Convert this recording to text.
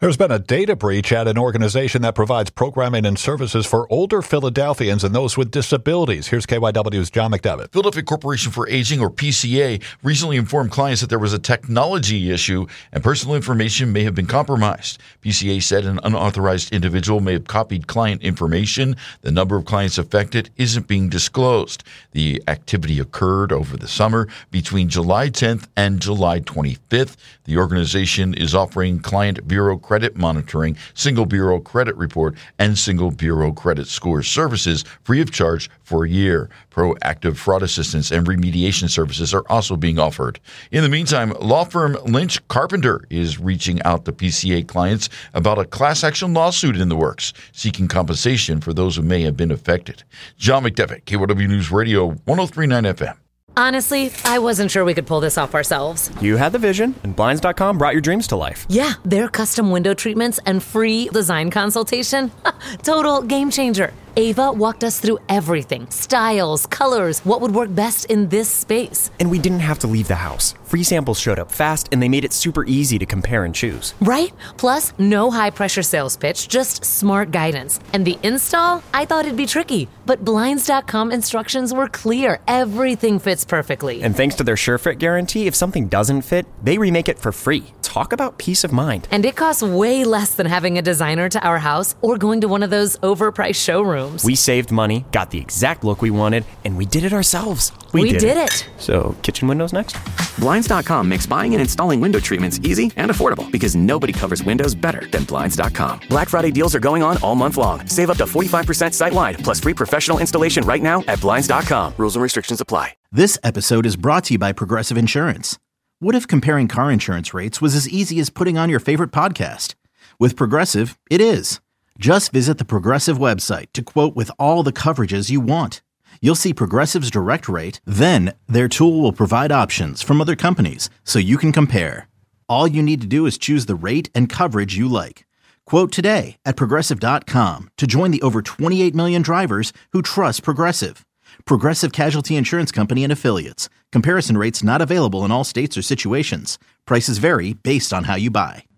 There's been a data breach at an organization that provides programming and services for older Philadelphians and those with disabilities. Here's KYW's John McDevitt. Philadelphia Corporation for Aging, or PCA, recently informed clients that there was a technology issue and personal information may have been compromised. PCA said an unauthorized individual may have copied client information. The number of clients affected isn't being disclosed. The activity occurred over the summer between July 10th and July 25th. The organization is offering client bureau credit monitoring, single bureau credit report, and single bureau credit score services free of charge for a year. Proactive fraud assistance and remediation services are also being offered. In the meantime, law firm Lynch Carpenter is reaching out to PCA clients about a class action lawsuit in the works, seeking compensation for those who may have been affected. John McDevitt, KYW News Radio, 103.9 FM. Honestly, I wasn't sure we could pull this off ourselves. You had the vision, and Blinds.com brought your dreams to life. Yeah, their custom window treatments and free design consultation. Total game changer. Ava walked us through everything. Styles, colors, what would work best in this space. And we didn't have to leave the house. Free samples showed up fast, and they made it super easy to compare and choose. Right? Plus, no high-pressure sales pitch, just smart guidance. And the install? I thought it'd be tricky, but Blinds.com instructions were clear. Everything fits perfectly. And thanks to their SureFit guarantee, if something doesn't fit, they remake it for free. Talk about peace of mind. And it costs way less than having a designer to our house or going to one of those overpriced showrooms. We saved money, got the exact look we wanted, and we did it ourselves. We did it. So, kitchen windows next? Blinds.com makes buying and installing window treatments easy and affordable because nobody covers windows better than Blinds.com. Black Friday deals are going on all month long. Save up to 45% site-wide, plus free professional installation right now at Blinds.com. Rules and restrictions apply. This episode is brought to you by Progressive Insurance. What if comparing car insurance rates was as easy as putting on your favorite podcast? With Progressive, it is. Just visit the Progressive website to quote with all the coverages you want. You'll see Progressive's direct rate, then their tool will provide options from other companies so you can compare. All you need to do is choose the rate and coverage you like. Quote today at Progressive.com to join the over 28 million drivers who trust Progressive. Progressive Casualty Insurance Company and Affiliates. Comparison rates not available in all states or situations. Prices vary based on how you buy.